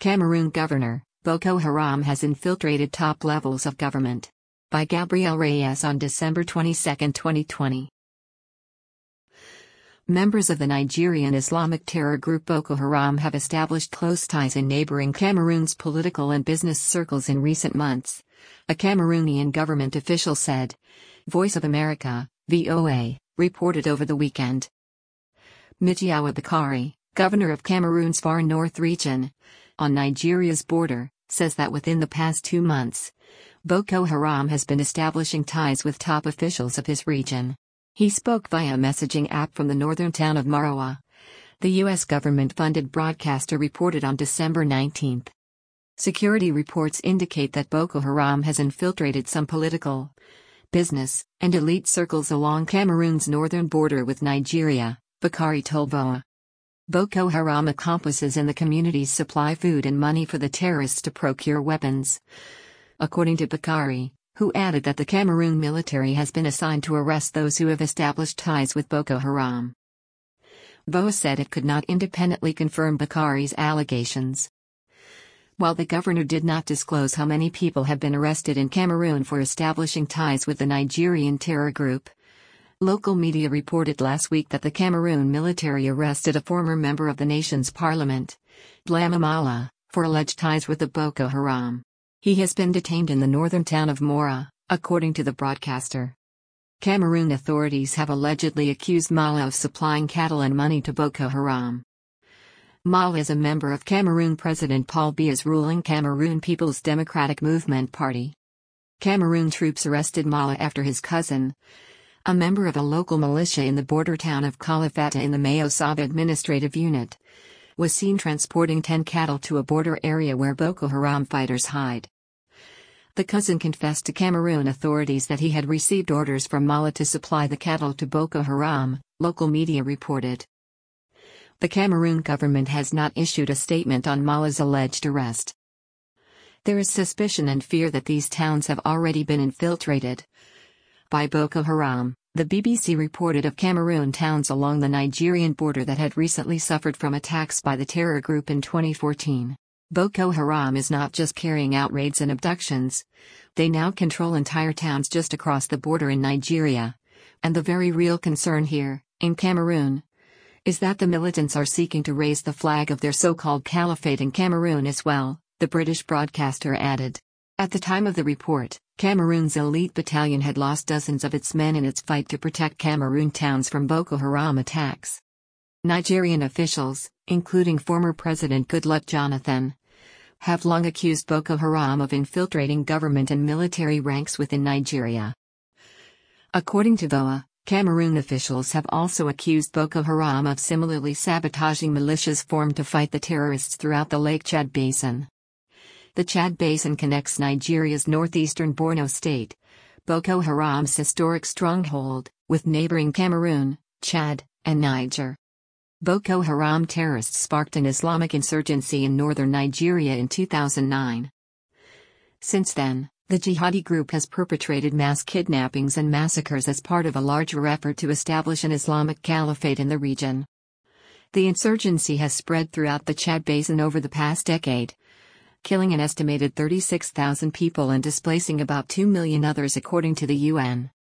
Cameroon Governor, Boko Haram has infiltrated top levels of government. By Gabriel Reyes on December 22, 2020. Members of the Nigerian Islamic terror group Boko Haram have established close ties in neighboring Cameroon's political and business circles in recent months, a Cameroonian government official said. Voice of America, VOA, reported over the weekend. Mijiawa Bakari, governor of Cameroon's far north region, on Nigeria's border, says that within the past 2 months, Boko Haram has been establishing ties with top officials of his region. He spoke via a messaging app from the northern town of Marawa. The U.S. government-funded broadcaster reported on December 19. Security reports indicate that Boko Haram has infiltrated some political, business, and elite circles along Cameroon's northern border with Nigeria, Bakari told VOA. Boko Haram accomplices in the communities supply food and money for the terrorists to procure weapons. According to Bakari, who added that the Cameroon military has been assigned to arrest those who have established ties with Boko Haram. VOA said it could not independently confirm Bakari's allegations. While the governor did not disclose how many people have been arrested in Cameroon for establishing ties with the Nigerian terror group, local media reported last week that the Cameroon military arrested a former member of the nation's parliament, Blama Mala, for alleged ties with the Boko Haram. He has been detained in the northern town of Mora, according to the broadcaster. Cameroon authorities have allegedly accused Mala of supplying cattle and money to Boko Haram. Mala is a member of Cameroon President Paul Biya's ruling Cameroon People's Democratic Movement Party. Cameroon troops arrested Mala after his cousin, a member of a local militia in the border town of Kalifata in the Mayo Saba administrative unit, was seen transporting 10 cattle to a border area where Boko Haram fighters hide. The cousin confessed to Cameroon authorities that he had received orders from Mala to supply the cattle to Boko Haram, local media reported. The Cameroon government has not issued a statement on Mala's alleged arrest. There is suspicion and fear that these towns have already been infiltrated by Boko Haram, the BBC reported of Cameroon towns along the Nigerian border that had recently suffered from attacks by the terror group in 2014. Boko Haram is not just carrying out raids and abductions, they now control entire towns just across the border in Nigeria. And the very real concern here, in Cameroon, is that the militants are seeking to raise the flag of their so-called caliphate in Cameroon as well, the British broadcaster added. At the time of the report, Cameroon's elite battalion had lost dozens of its men in its fight to protect Cameroon towns from Boko Haram attacks. Nigerian officials, including former President Goodluck Jonathan, have long accused Boko Haram of infiltrating government and military ranks within Nigeria. According to VOA, Cameroon officials have also accused Boko Haram of similarly sabotaging militias formed to fight the terrorists throughout the Lake Chad Basin. The Chad Basin connects Nigeria's northeastern Borno state, Boko Haram's historic stronghold, with neighboring Cameroon, Chad, and Niger. Boko Haram terrorists sparked an Islamic insurgency in northern Nigeria in 2009. Since then, the jihadi group has perpetrated mass kidnappings and massacres as part of a larger effort to establish an Islamic caliphate in the region. The insurgency has spread throughout the Chad Basin over the past decade, killing an estimated 36,000 people and displacing about 2 million others according to the UN.